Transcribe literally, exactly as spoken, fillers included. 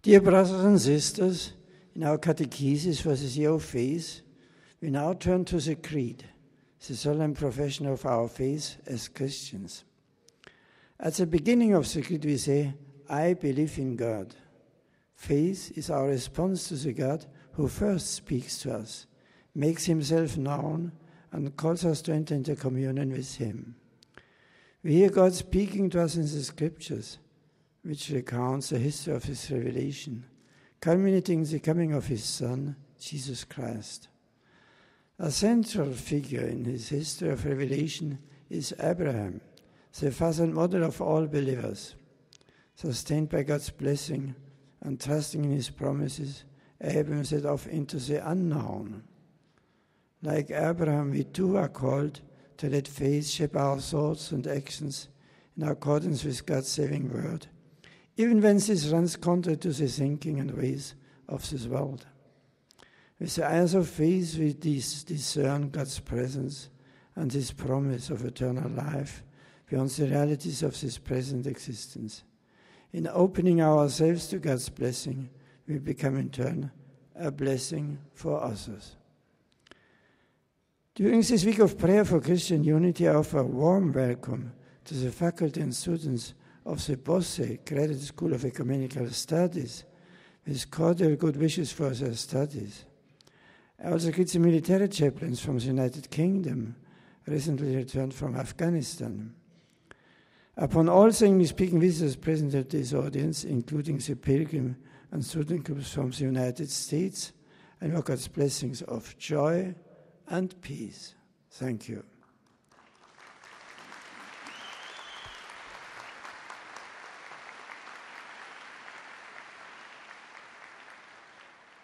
Dear brothers and sisters, in our catechesis for this year of faith, we now turn to the Creed, the solemn profession of our faith as Christians. At the beginning of the Creed we say, I believe in God. Faith is our response to the God who first speaks to us, makes himself known, and calls us to enter into communion with him. We hear God speaking to us in the Scriptures, which recounts the history of his revelation, culminating the coming of his Son, Jesus Christ. A central figure in his history of revelation is Abraham, the father and model of all believers. Sustained by God's blessing and trusting in his promises, Abraham set off into the unknown. Like Abraham, we too are called to let faith shape our thoughts and actions in accordance with God's saving word, even when this runs contrary to the thinking and ways of this world. With the eyes of faith, we discern God's presence and his promise of eternal life beyond the realities of this present existence. In opening ourselves to God's blessing, we become in turn a blessing for others. During this week of prayer for Christian unity, I offer a warm welcome to the faculty and students of the BOSSE Graduate School of Ecumenical Studies, with cordial good wishes for their studies. I also greet the military chaplains from the United Kingdom, recently returned from Afghanistan. Upon all the English-speaking visitors present at this audience, including the pilgrim and student groups from the United States, I invoke God's blessings of joy and peace. Thank you.